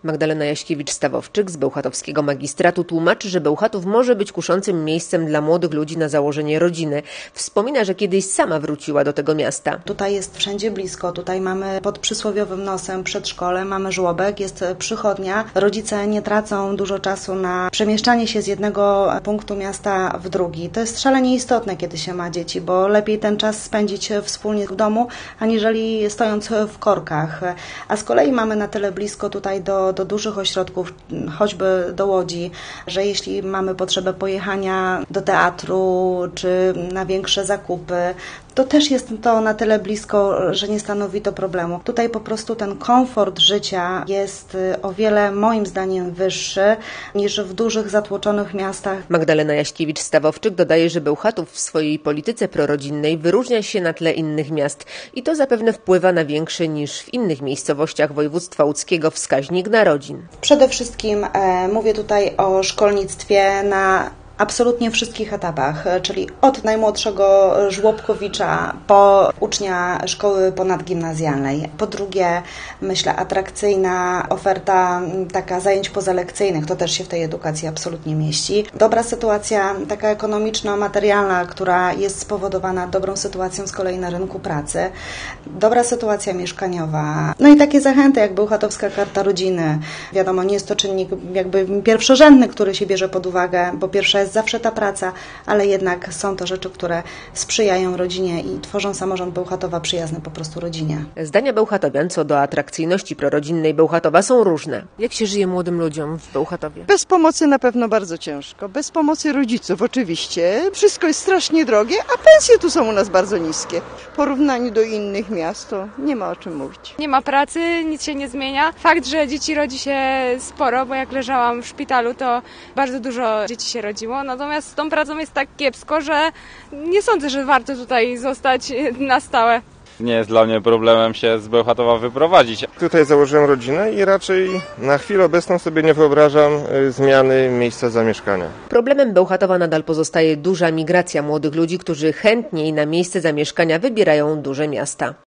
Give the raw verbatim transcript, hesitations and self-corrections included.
Magdalena Jaśkiewicz-Stawowczyk z bełchatowskiego magistratu tłumaczy, że Bełchatów może być kuszącym miejscem dla młodych ludzi na założenie rodziny. Wspomina, że kiedyś sama wróciła do tego miasta. Tutaj jest wszędzie blisko, tutaj mamy pod przysłowiowym nosem przedszkole, mamy żłobek, jest przychodnia. Rodzice nie tracą dużo czasu na przemieszczanie się z jednego punktu miasta w drugi. To jest szalenie istotne, kiedy się ma dzieci, bo lepiej ten czas spędzić wspólnie w domu, aniżeli stojąc w korkach. A z kolei mamy na tyle blisko tutaj do, do dużych ośrodków, choćby do Łodzi, że jeśli mamy potrzebę pojechania do teatru czy na większe zakupy, to też jest to na tyle blisko, że nie stanowi to problemu. Tutaj po prostu ten komfort życia jest o wiele moim zdaniem wyższy niż w dużych, zatłoczonych miastach. Magdalena Jaśkiewicz-Stawowczyk dodaje, że Bełchatów w swojej polityce prorodzinnej wyróżnia się na tle innych miast i to zapewne wpływa na większy niż w innych miejscowościach województwa łódzkiego wskaźnik narodzin. Przede wszystkim e, mówię tutaj o szkolnictwie na absolutnie wszystkich etapach, czyli od najmłodszego żłobkowicza po ucznia szkoły ponadgimnazjalnej. Po drugie, myślę, atrakcyjna oferta taka zajęć pozalekcyjnych, to też się w tej edukacji absolutnie mieści. Dobra sytuacja taka ekonomiczno-materialna, która jest spowodowana dobrą sytuacją z kolei na rynku pracy. Dobra sytuacja mieszkaniowa. No i takie zachęty jak Bełchatowska Karta Rodziny. Wiadomo, nie jest to czynnik jakby pierwszorzędny, który się bierze pod uwagę, bo pierwsza jest zawsze ta praca, ale jednak są to rzeczy, które sprzyjają rodzinie i tworzą samorząd Bełchatowa przyjazny po prostu rodzinie. Zdania bełchatowian co do atrakcyjności prorodzinnej Bełchatowa są różne. Jak się żyje młodym ludziom w Bełchatowie? Bez pomocy na pewno bardzo ciężko. Bez pomocy rodziców oczywiście. Wszystko jest strasznie drogie, a pensje tu są u nas bardzo niskie. W porównaniu do innych miast to nie ma o czym mówić. Nie ma pracy, nic się nie zmienia. Fakt, że dzieci rodzi się sporo, bo jak leżałam w szpitalu, to bardzo dużo dzieci się rodziło. Natomiast z tą pracą jest tak kiepsko, że nie sądzę, że warto tutaj zostać na stałe. Nie jest dla mnie problemem się z Bełchatowa wyprowadzić. Tutaj założyłem rodzinę i raczej na chwilę obecną sobie nie wyobrażam zmiany miejsca zamieszkania. Problemem Bełchatowa nadal pozostaje duża migracja młodych ludzi, którzy chętniej na miejsce zamieszkania wybierają duże miasta.